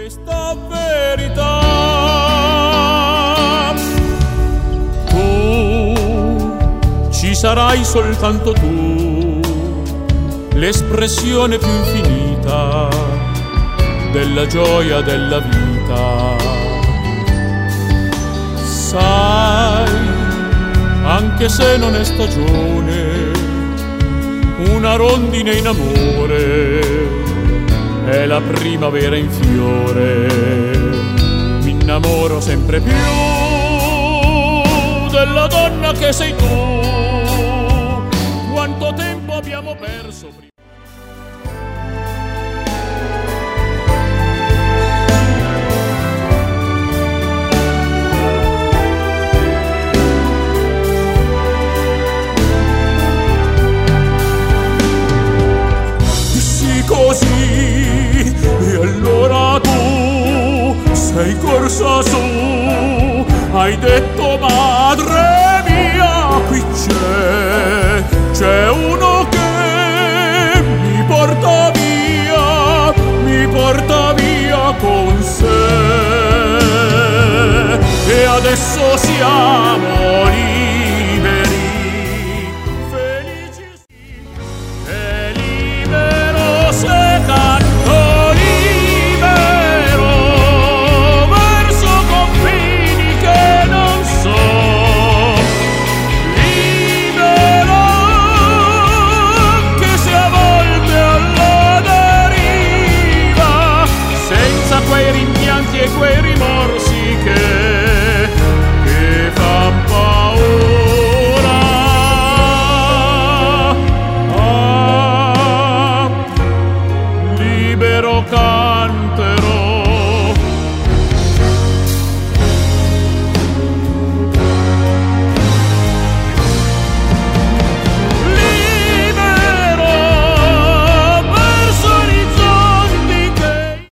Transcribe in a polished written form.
questa verità. Tu ci sarai soltanto tu, l'espressione più infinita della gioia della vita. Sai, anche se non è stagione, una rondine in amore è la primavera in fiore. Mi innamoro sempre più della donna che sei tu. Quanto tempo abbiamo perso prima. Così, e allora tu sei corsa su, hai detto madre mia, qui c'è uno che mi porta via con sé, e adesso siamo liberi, felici e libero se canto libero verso confini che non so, libero anche se a volte alla deriva, senza quei rimpianti e quei rimorsi che